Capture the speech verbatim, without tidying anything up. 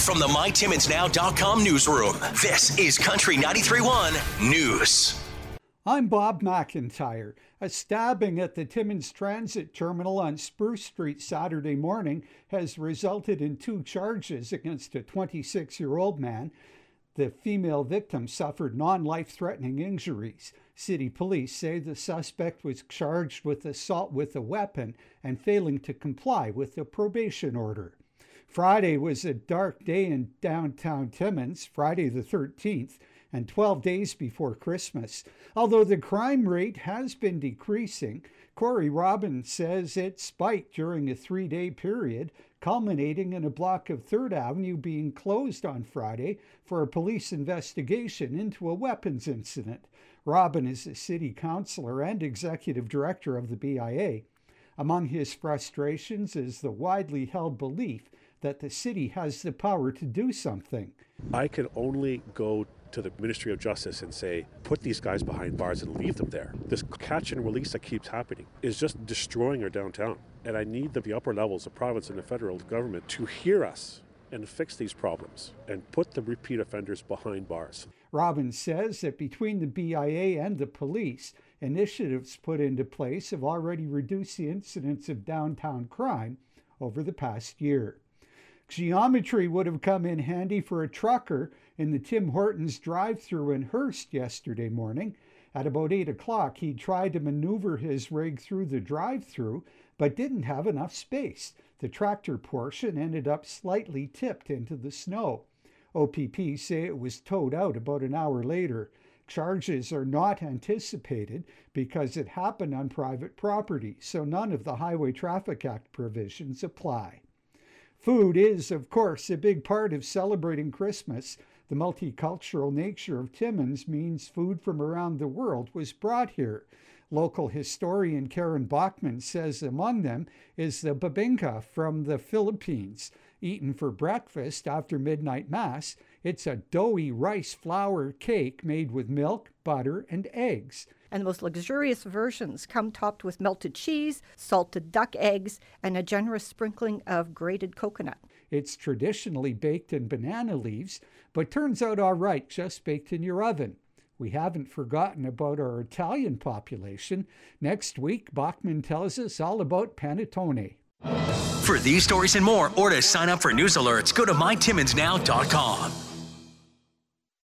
from the my timmins now dot com newsroom, this is Country ninety-three point one News. I'm Bob McIntyre. A stabbing at the Timmins Transit Terminal on Spruce Street Saturday morning has resulted in two charges against a twenty-six-year-old man. The female victim suffered non-life-threatening injuries. City police say the suspect was charged with assault with a weapon and failing to comply with the probation order. Friday was a dark day in downtown Timmins, Friday the thirteenth, and twelve days before Christmas. Although the crime rate has been decreasing, Corey Robbins says it spiked during a three-day period, culminating in a block of third Avenue being closed on Friday for a police investigation into a weapons incident. Robin is a city councillor and executive director of the B I A. Among his frustrations is the widely held belief that the city has the power to do something. I can only go to the Ministry of Justice and say, put these guys behind bars and leave them there. This catch and release that keeps happening is just destroying our downtown. And I need the, the upper levels, the province and the federal government, to hear us and fix these problems and put the repeat offenders behind bars. Robbins says that between the B I A and the police, initiatives put into place have already reduced the incidence of downtown crime over the past year. Geometry would have come in handy for a trucker in the Tim Hortons drive-thru in Hearst yesterday morning. At about eight o'clock, he tried to maneuver his rig through the drive-thru, but didn't have enough space. The tractor portion ended up slightly tipped into the snow. O P P say it was towed out about an hour later. Charges are not anticipated because it happened on private property, so none of the Highway Traffic Act provisions apply. Food is, of course, a big part of celebrating Christmas. The multicultural nature of Timmins means food from around the world was brought here. Local historian Karen Bachman says among them is the bibingka from the Philippines. Eaten for breakfast after midnight mass, it's a doughy rice flour cake made with milk, butter, and eggs. And the most luxurious versions come topped with melted cheese, salted duck eggs, and a generous sprinkling of grated coconut. It's traditionally baked in banana leaves, but turns out all right just baked in your oven. We haven't forgotten about our Italian population. Next week, Bachman tells us all about panettone. For these stories and more, or to sign up for news alerts, go to my timmins now dot com.